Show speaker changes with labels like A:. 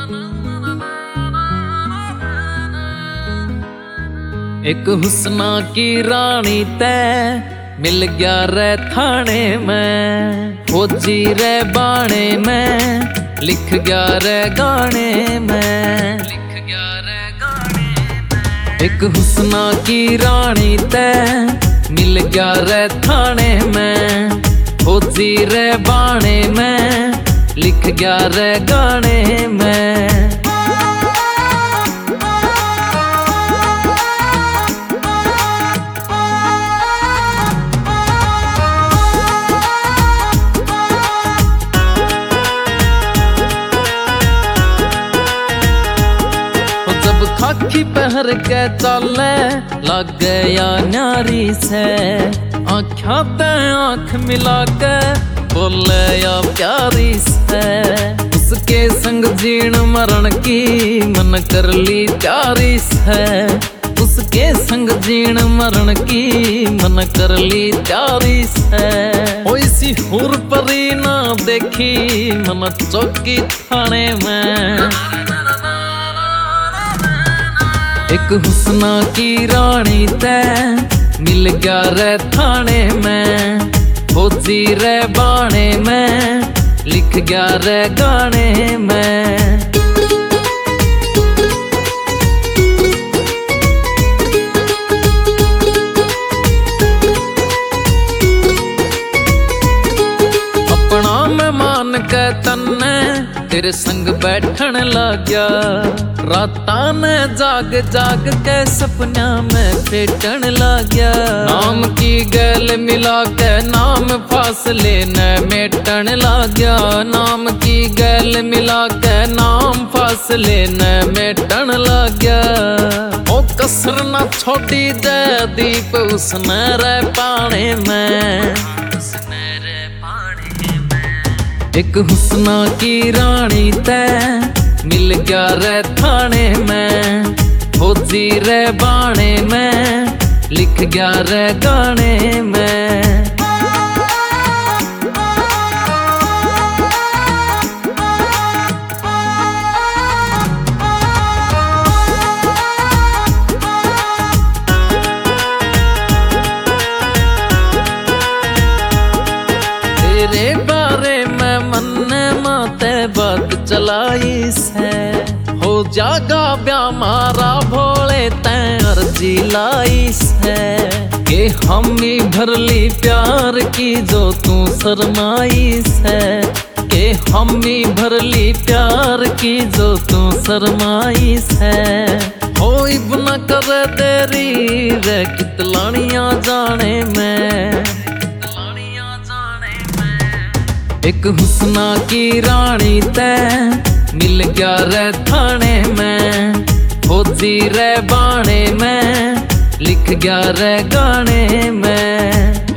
A: एक हुस्ना की रानी तै मिल गया रे थाने में, फौजी रे बाणे में लिख गया रे गाने में, लिख गया रे गाने में। एक हुस्ना की रानी तै मिल गया रे थाने में, फौजी रे बाणे में लिख गया रे गाने में। खाकी पहर के चले लग गया न्यारी से, आँखों ते आँख मिला के बोले या प्यारी से। उसके संग जीण मरण की मन कर ली प्यारी से, उसके संग जीण मरण की मन कर ली प्यारी से। ओइसी हुर परी ना देखी मन चौकी थाने में। एक हुस्ना की रानी तै मिल गया रे थाने में, फौजी रे बाणे में लिख गया रे गाने में। अपना मैं मान के तन्ने तेरे संग बैठन लग गया, रातां ने जाग जाग के सपना में फेटन लग गया। नाम की गैल मिला के नाम फासले न मेटन लग गया, नाम की गैल मिला के नाम फासले न मेटन लग गया। ओ कसर न छोड़ी जय दीप उसने रे पाने में, उसने रे पाने में। एक हुस्ना की रानी तै मिल गया रे थाने में, फौजी रे बाणे में लिख गया रे गाने में। तेरे बारे में मन माते बात चलाई से, हो जागा ब्याह मारा भोले तैं अर्जी लाई से। के हमी भरली प्यार की जो तू शरमाई से, के हमी भरली प्यार की जो तू शरमाई से। हो इब्ना कर देरी रे कितलानियां जाने में, एक हुस्ना की रानी तै मिल गया रे थाने में, फौजी रे बाणे में लिख गया रे गाने में।